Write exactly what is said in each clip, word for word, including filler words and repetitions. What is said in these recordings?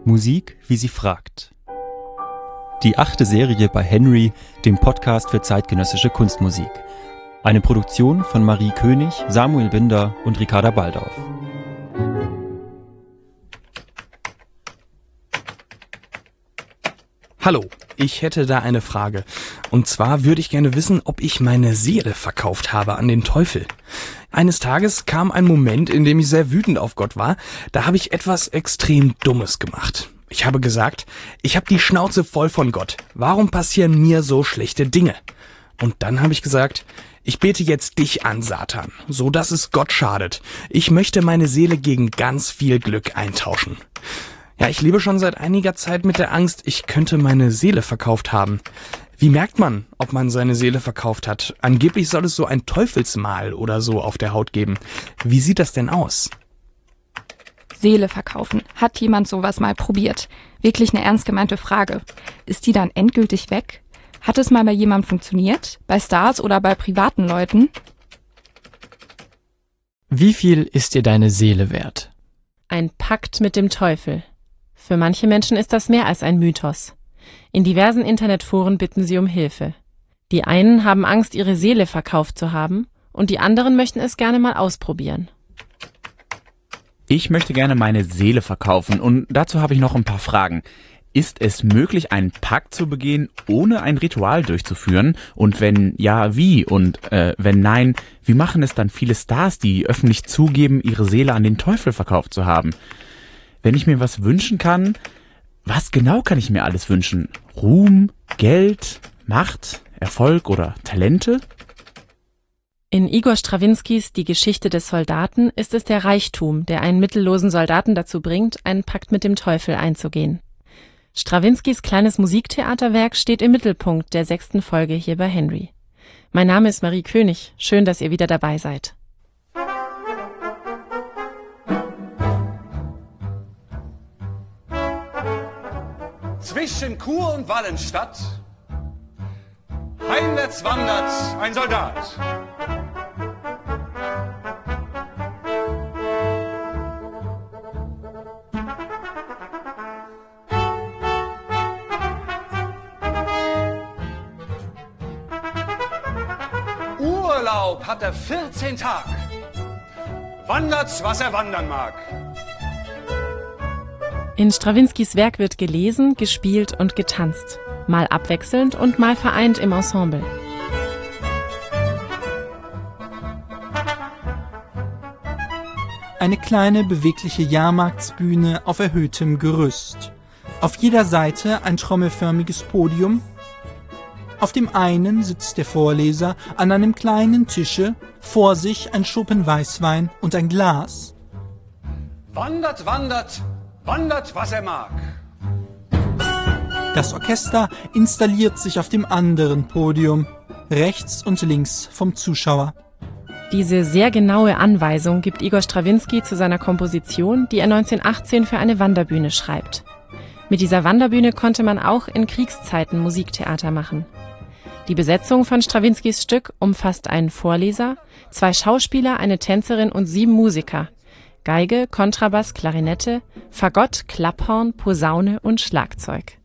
Musik, wie sie fragt. Die achte Serie bei Henry, dem Podcast für zeitgenössische Kunstmusik. Eine Produktion von Marie König, Samuel Binder und Ricarda Baldauf. Hallo, ich hätte da eine Frage. Und zwar würde ich gerne wissen, ob ich meine Seele verkauft habe an den Teufel. Eines Tages kam ein Moment, in dem ich sehr wütend auf Gott war. Da habe ich etwas extrem Dummes gemacht. Ich habe gesagt, ich habe die Schnauze voll von Gott. Warum passieren mir so schlechte Dinge? Und dann habe ich gesagt, ich bete jetzt dich an, Satan, so dass es Gott schadet. Ich möchte meine Seele gegen ganz viel Glück eintauschen. Ja, ich lebe schon seit einiger Zeit mit der Angst, ich könnte meine Seele verkauft haben. Wie merkt man, ob man seine Seele verkauft hat? Angeblich soll es so ein Teufelsmal oder so auf der Haut geben. Wie sieht das denn aus? Seele verkaufen. Hat jemand sowas mal probiert? Wirklich eine ernst gemeinte Frage. Ist die dann endgültig weg? Hat es mal bei jemandem funktioniert? Bei Stars oder bei privaten Leuten? Wie viel ist dir deine Seele wert? Ein Pakt mit dem Teufel. Für manche Menschen ist das mehr als ein Mythos. In diversen Internetforen bitten sie um Hilfe. Die einen haben Angst, ihre Seele verkauft zu haben, und die anderen möchten es gerne mal ausprobieren. Ich möchte gerne meine Seele verkaufen, und dazu habe ich noch ein paar Fragen. Ist es möglich, einen Pakt zu begehen, ohne ein Ritual durchzuführen? Und wenn ja, wie? Und äh, wenn nein, wie machen es dann viele Stars, die öffentlich zugeben, ihre Seele an den Teufel verkauft zu haben? Wenn ich mir was wünschen kann, was genau kann ich mir alles wünschen? Ruhm, Geld, Macht, Erfolg oder Talente? In Igor Strawinskys Die Geschichte des Soldaten ist es der Reichtum, der einen mittellosen Soldaten dazu bringt, einen Pakt mit dem Teufel einzugehen. Strawinskys kleines Musiktheaterwerk steht im Mittelpunkt der sechsten Folge hier bei Henry. Mein Name ist Marie König. Schön, dass ihr wieder dabei seid. Zwischen Chur und Wallenstadt heimwärts wandert ein Soldat. Urlaub hat er vierzehn Tag, wandert, was er wandern mag. In Strawinskys Werk wird gelesen, gespielt und getanzt. Mal abwechselnd und mal vereint im Ensemble. Eine kleine, bewegliche Jahrmarktsbühne auf erhöhtem Gerüst. Auf jeder Seite ein trommelförmiges Podium. Auf dem einen sitzt der Vorleser an einem kleinen Tische, vor sich ein Schuppen Weißwein und ein Glas. Wandert, wandert, wandert, was er mag. Das Orchester installiert sich auf dem anderen Podium, rechts und links vom Zuschauer. Diese sehr genaue Anweisung gibt Igor Strawinsky zu seiner Komposition, die er neunzehnhundertachtzehn für eine Wanderbühne schreibt. Mit dieser Wanderbühne konnte man auch in Kriegszeiten Musiktheater machen. Die Besetzung von Strawinskys Stück umfasst einen Vorleser, zwei Schauspieler, eine Tänzerin und sieben Musiker. Geige, Kontrabass, Klarinette, Fagott, Klapphorn, Posaune und Schlagzeug.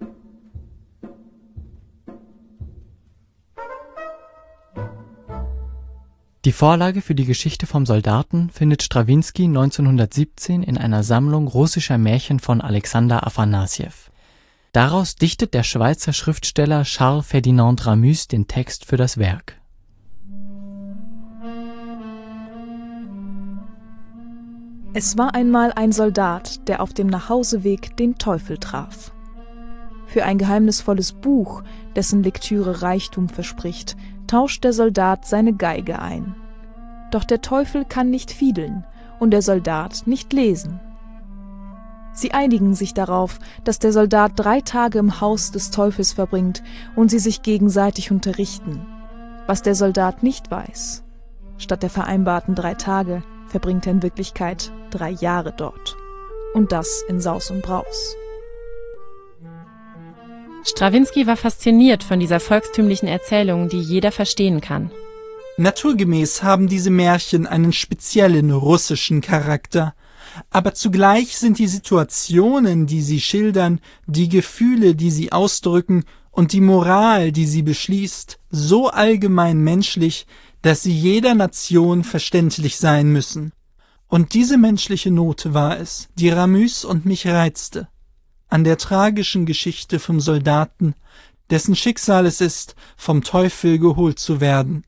Die Vorlage für die Geschichte vom Soldaten findet Strawinsky neunzehnhundertsiebzehn in einer Sammlung russischer Märchen von Alexander Afanassjew. Daraus dichtet der Schweizer Schriftsteller Charles Ferdinand Ramuz den Text für das Werk. Es war einmal ein Soldat, der auf dem Nachhauseweg den Teufel traf. Für ein geheimnisvolles Buch, dessen Lektüre Reichtum verspricht, tauscht der Soldat seine Geige ein. Doch der Teufel kann nicht fiedeln und der Soldat nicht lesen. Sie einigen sich darauf, dass der Soldat drei Tage im Haus des Teufels verbringt und sie sich gegenseitig unterrichten. Was der Soldat nicht weiß: Statt der vereinbarten drei Tage verbringt er in Wirklichkeit drei Jahre dort. Und das in Saus und Braus. Strawinsky war fasziniert von dieser volkstümlichen Erzählung, die jeder verstehen kann. Naturgemäß haben diese Märchen einen speziellen russischen Charakter. aber zugleich sind die Situationen, die sie schildern, die Gefühle, die sie ausdrücken und die Moral, die sie beschließt, so allgemein menschlich, dass sie jeder Nation verständlich sein müssen. Und diese menschliche Note war es, die Ramüs und mich reizte, an der tragischen Geschichte vom Soldaten, dessen Schicksal es ist, vom Teufel geholt zu werden.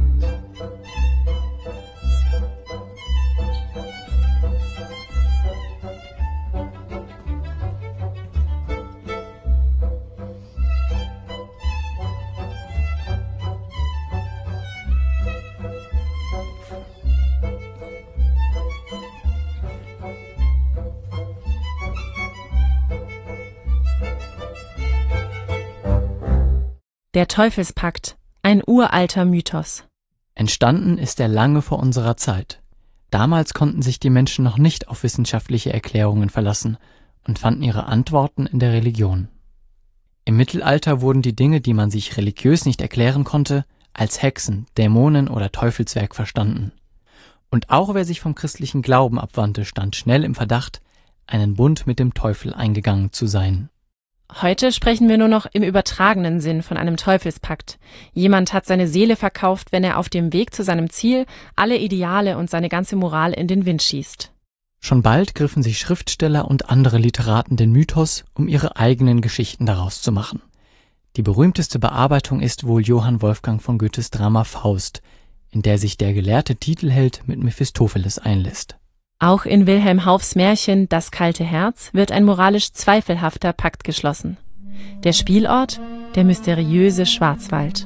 Der Teufelspakt, ein uralter Mythos. Entstanden ist er lange vor unserer Zeit. Damals konnten sich die Menschen noch nicht auf wissenschaftliche Erklärungen verlassen und fanden ihre Antworten in der Religion. Im Mittelalter wurden die Dinge, die man sich religiös nicht erklären konnte, als Hexen, Dämonen oder Teufelswerk verstanden. Und auch wer sich vom christlichen Glauben abwandte, stand schnell im Verdacht, einen Bund mit dem Teufel eingegangen zu sein. Heute sprechen wir nur noch im übertragenen Sinn von einem Teufelspakt. Jemand hat seine Seele verkauft, wenn er auf dem Weg zu seinem Ziel alle Ideale und seine ganze Moral in den Wind schießt. Schon bald griffen sich Schriftsteller und andere Literaten den Mythos, um ihre eigenen Geschichten daraus zu machen. Die berühmteste Bearbeitung ist wohl Johann Wolfgang von Goethes Drama Faust, in der sich der gelehrte Titelheld mit Mephistopheles einlässt. Auch in Wilhelm Hauffs Märchen Das kalte Herz wird ein moralisch zweifelhafter Pakt geschlossen. Der Spielort, der mysteriöse Schwarzwald.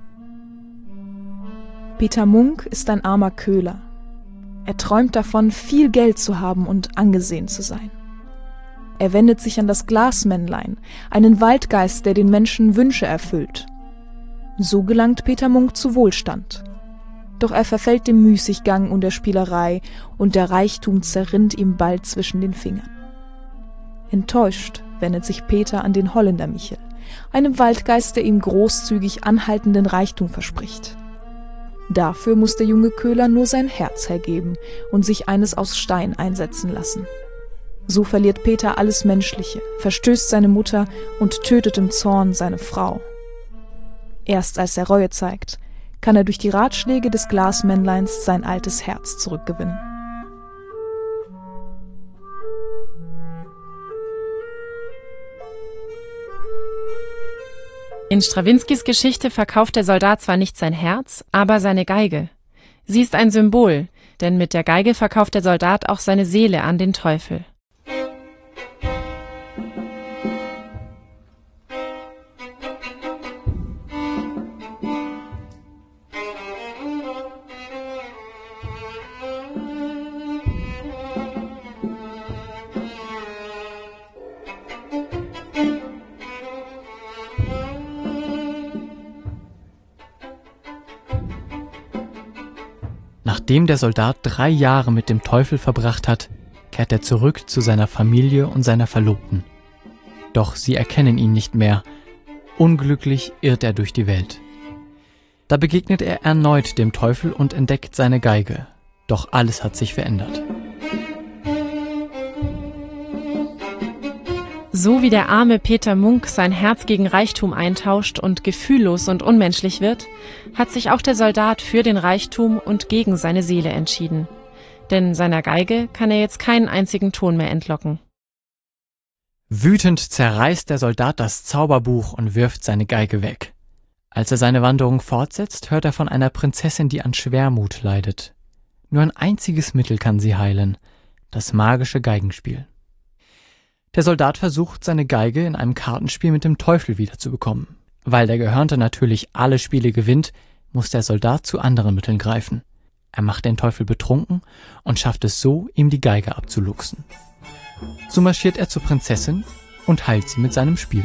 Peter Munk ist ein armer Köhler. Er träumt davon, viel Geld zu haben und angesehen zu sein. Er wendet sich an das Glasmännlein, einen Waldgeist, der den Menschen Wünsche erfüllt. So gelangt Peter Munk zu Wohlstand. Doch er verfällt dem Müßiggang und der Spielerei und der Reichtum zerrinnt ihm bald zwischen den Fingern. Enttäuscht wendet sich Peter an den Holländer Michel, einem Waldgeist, der ihm großzügig anhaltenden Reichtum verspricht. Dafür muss der junge Köhler nur sein Herz hergeben und sich eines aus Stein einsetzen lassen. So verliert Peter alles Menschliche, verstößt seine Mutter und tötet im Zorn seine Frau. Erst als er Reue zeigt, kann er durch die Ratschläge des Glasmännleins sein altes Herz zurückgewinnen. In Strawinskys Geschichte verkauft der Soldat zwar nicht sein Herz, aber seine Geige. Sie ist ein Symbol, denn mit der Geige verkauft der Soldat auch seine Seele an den Teufel. Nachdem der Soldat drei Jahre mit dem Teufel verbracht hat, kehrt er zurück zu seiner Familie und seiner Verlobten. Doch sie erkennen ihn nicht mehr. Unglücklich irrt er durch die Welt. Da begegnet er erneut dem Teufel und entdeckt seine Geige. Doch alles hat sich verändert. So wie der arme Peter Munk sein Herz gegen Reichtum eintauscht und gefühllos und unmenschlich wird, hat sich auch der Soldat für den Reichtum und gegen seine Seele entschieden. Denn seiner Geige kann er jetzt keinen einzigen Ton mehr entlocken. Wütend zerreißt der Soldat das Zauberbuch und wirft seine Geige weg. Als er seine Wanderung fortsetzt, hört er von einer Prinzessin, die an Schwermut leidet. Nur ein einziges Mittel kann sie heilen: das magische Geigenspiel. Der Soldat versucht, seine Geige in einem Kartenspiel mit dem Teufel wiederzubekommen. Weil der Gehörnte natürlich alle Spiele gewinnt, muss der Soldat zu anderen Mitteln greifen. Er macht den Teufel betrunken und schafft es so, ihm die Geige abzuluchsen. So marschiert er zur Prinzessin und heilt sie mit seinem Spiel.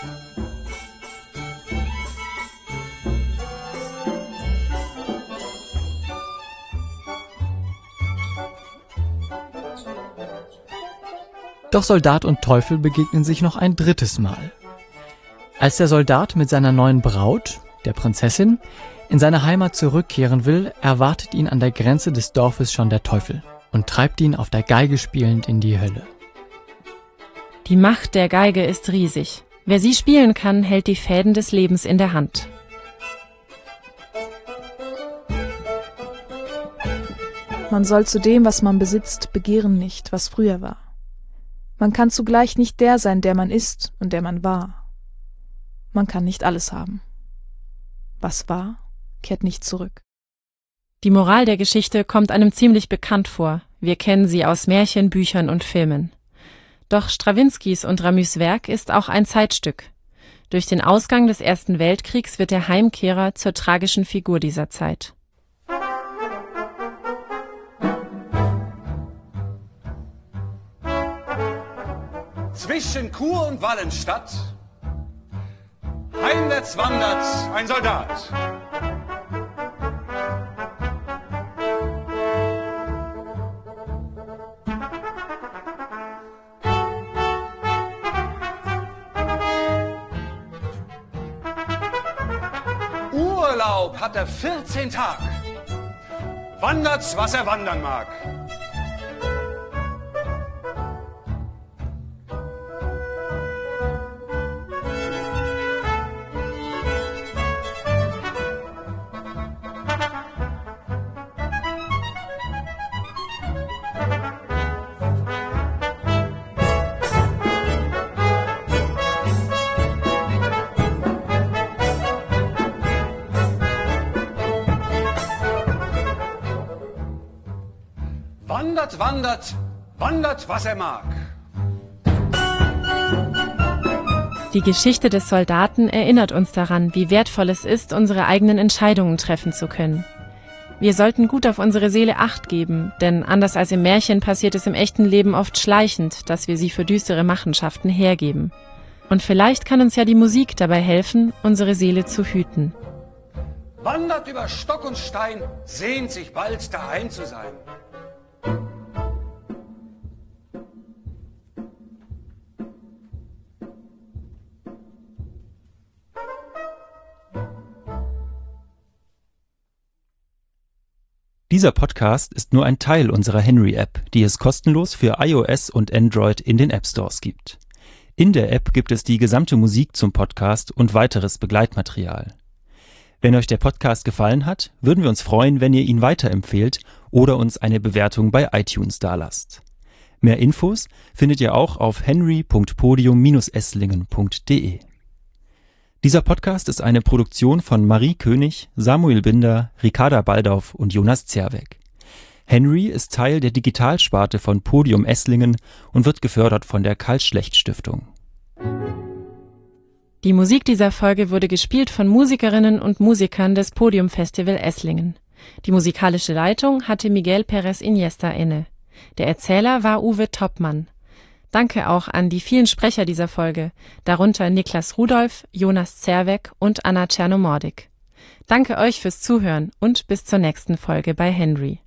Doch Soldat und Teufel begegnen sich noch ein drittes Mal. Als der Soldat mit seiner neuen Braut, der Prinzessin, in seine Heimat zurückkehren will, erwartet ihn an der Grenze des Dorfes schon der Teufel und treibt ihn auf der Geige spielend in die Hölle. Die Macht der Geige ist riesig. Wer sie spielen kann, hält die Fäden des Lebens in der Hand. Man soll zu dem, was man besitzt, begehren nicht, was früher war. Man kann zugleich nicht der sein, der man ist und der man war. Man kann nicht alles haben. Was war, kehrt nicht zurück. Die Moral der Geschichte kommt einem ziemlich bekannt vor. Wir kennen sie aus Märchen, Büchern und Filmen. Doch Strawinskys und Ramys Werk ist auch ein Zeitstück. Durch den Ausgang des Ersten Weltkriegs wird der Heimkehrer zur tragischen Figur dieser Zeit. Zwischen Chur und Wallenstadt heimwärts wandert ein Soldat. Urlaub hat er vierzehn Tag, wandert's, was er wandern mag. Wandert, wandert, wandert, was er mag. Die Geschichte des Soldaten erinnert uns daran, wie wertvoll es ist, unsere eigenen Entscheidungen treffen zu können. Wir sollten gut auf unsere Seele Acht geben, denn anders als im Märchen passiert es im echten Leben oft schleichend, dass wir sie für düstere Machenschaften hergeben. Und vielleicht kann uns ja die Musik dabei helfen, unsere Seele zu hüten. Wandert über Stock und Stein, sehnt sich bald daheim zu sein. Dieser Podcast ist nur ein Teil unserer Henry-App, die es kostenlos für iOS und Android in den App Stores gibt. In der App gibt es die gesamte Musik zum Podcast und weiteres Begleitmaterial. Wenn euch der Podcast gefallen hat, würden wir uns freuen, wenn ihr ihn weiterempfehlt oder uns eine Bewertung bei iTunes dalasst. Mehr Infos findet ihr auch auf henry punkt podium Bindestrich esslingen punkt de. Dieser Podcast ist eine Produktion von Marie König, Samuel Binder, Ricarda Baldauf und Jonas Zerweck. Henry ist Teil der Digitalsparte von Podium Esslingen und wird gefördert von der Karl-Schlecht-Stiftung. Die Musik dieser Folge wurde gespielt von Musikerinnen und Musikern des Podium Festival Esslingen. Die musikalische Leitung hatte Miguel Perez Iniesta inne. Der Erzähler war Uwe Toppmann. Danke auch an die vielen Sprecher dieser Folge, darunter Niklas Rudolph, Jonas Zerweck und Anna Czernomordik. Danke euch fürs Zuhören und bis zur nächsten Folge bei Henry.